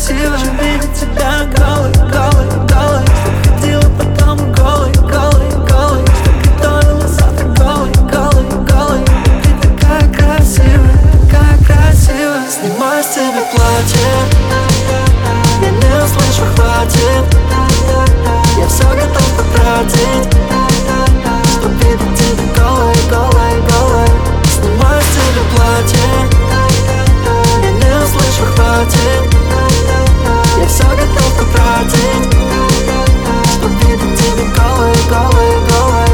красиво видеть тебя голой, голой, голой. Что ходила по дому голой, голой, голой. Что готовила завтрак голой, голой, голой. Ты такая красивая, такая красивая. Снимаю с тебя платье, я не услышу, хватит. Я все готов потратить, чтоб видеть тебя голой, голой, голой. Снимаю с тебя платье, я не услышу, хватит. Я все готов потратить, чтоб видеть тебя голой, голой, голой.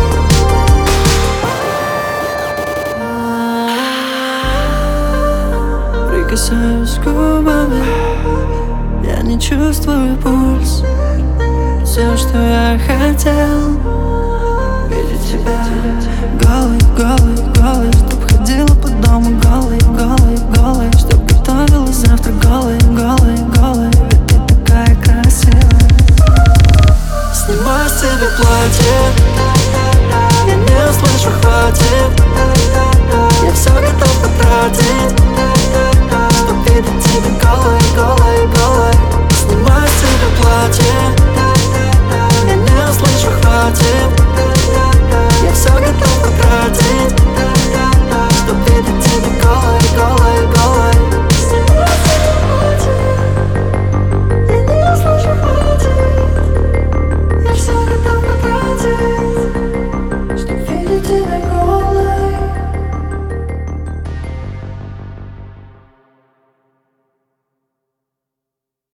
Прикасаюсь губами, я не чувствую пульс. Все, что я хотел, видеть тебя голой, голой,